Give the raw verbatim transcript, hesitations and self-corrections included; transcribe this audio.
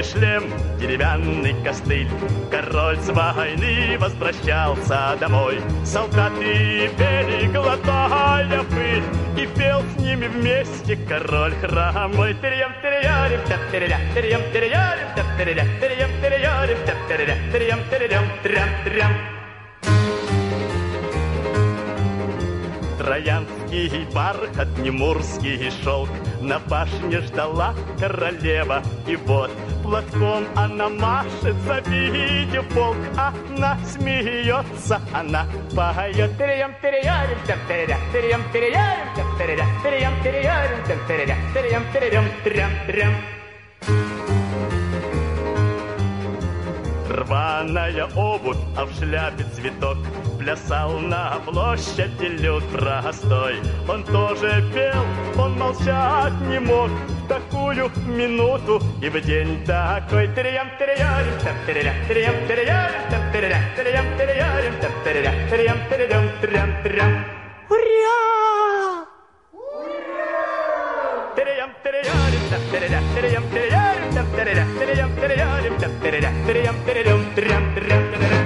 шлем, деревянный костыль. Король с войны возвращался домой. Солдаты пели, глотая пыль, и пел с ними вместе король хромой. Терьям, терьярим, терьям, терьям, терьярим, терьям, терьям, терьярим, терьям, терьям, терьям, трям, трям. Троянский бархат, немурский шелк, на башне ждала королева. И вот платком она машет, завидев полк. Она смеется, она поет. Терьям, терьярим, терьям, терьям, терьярим, терьям, терьям, терьярим, терьям, терьям, терьям, трям, трям. Рваная обувь, а в шляпе цветок, плясал на площади люд простой. Он тоже пел, он молчать не мог в такую минуту и в день такой. Терьям, терьярим, терьям, терьям, терьярим, терьям, терьям, терьярим, терьям, терьям, терьям, трям, трям. Ура! Терьям, терьярим, терьям, терьям, терьярим, терьям, терьям, терьярим, терьям, терьям, терьям, трям, трям.